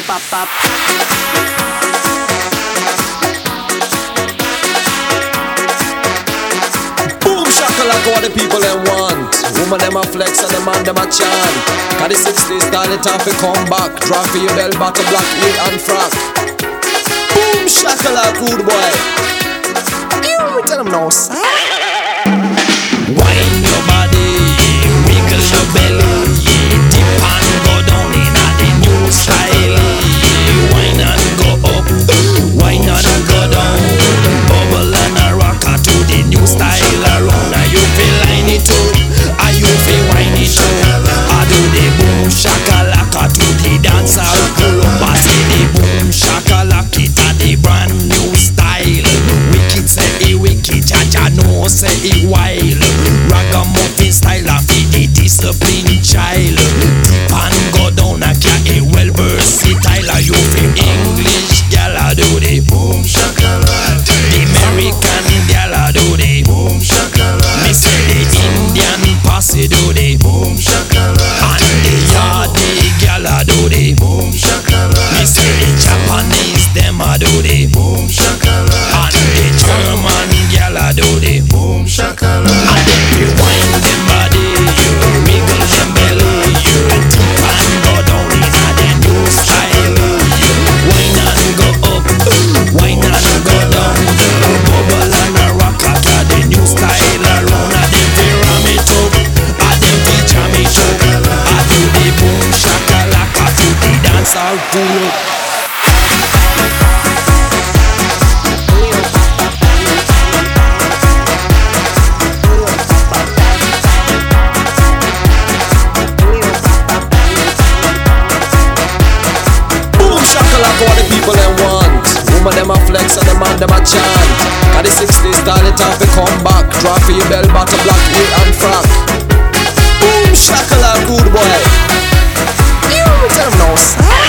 pop pop. Boom shakalaka what the people them want. Woman them a flex and the man them a chant. Cause the 60s style it off to come back. Drop for your bell bottom black heel and frock. Boom shakalaka rude boy. You tell them no sir. Wine your body, wiggle your belly, dip and go down in a the new style. Wine and go up, wine and go down, bubble and a rocker to the new style around. Are you feel line it up? Are you feel wine it up? I do the boom shakalaka to the dancer. Pull up and see the boom shakalaka it a the brand new style. Wicked say it wicked, Jaja no say it wild. Ragamuffin style and feed the discipline child. Dip and go down and carry well versatile. You feel English gal a do the boom shakalaka. The American gal a do the boom shakalaka. Me say the Indian posse do the boom shakalaka. And the Yardi gal a do the boom shakalaka. Me say the Japanese them a do the boom shakalaka. And the German gal a do the boom shakalaka. And if you wind them body, you wiggle them belly, you dip and go down in a the new style. Wine and go up, wine and go down, bubble and a rock at the new style around. And if you ram it up, and if you jam it up, I do the boom shakalaka to the dance all pull up. Shakalaka what the people them want. Woman them a flex and the man them a chant. Cause the 60s style it off to come back. Drop for your bell bottom black heel and frock. Boom shakalaka rude boy. You tell them no sir.